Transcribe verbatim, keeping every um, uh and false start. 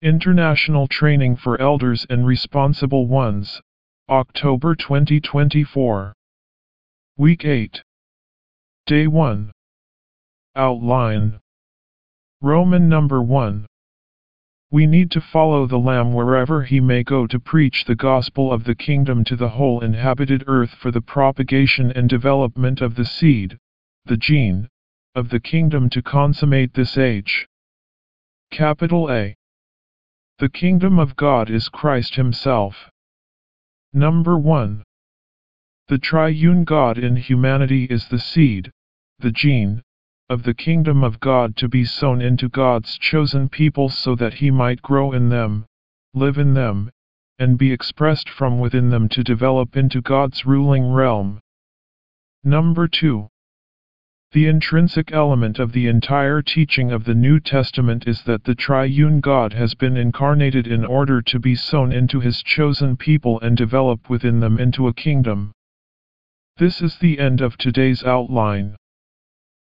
International Training for Elders and Responsible Ones, October twenty twenty-four. Week eight. Day one. Outline. Roman number one. We need to follow the Lamb wherever he may go to preach the gospel of the kingdom to the whole inhabited earth for the propagation and development of the seed, the gene, of the kingdom to consummate this age. Capital A. The kingdom of God is Christ himself. Number one. The triune God in humanity is the seed, the gene, of the kingdom of God to be sown into God's chosen people so that he might grow in them, live in them, and be expressed from within them to develop into God's ruling realm. Number two. The intrinsic element of the entire teaching of the New Testament is that the triune God has been incarnated in order to be sown into his chosen people and develop within them into a kingdom. This is the end of today's outline.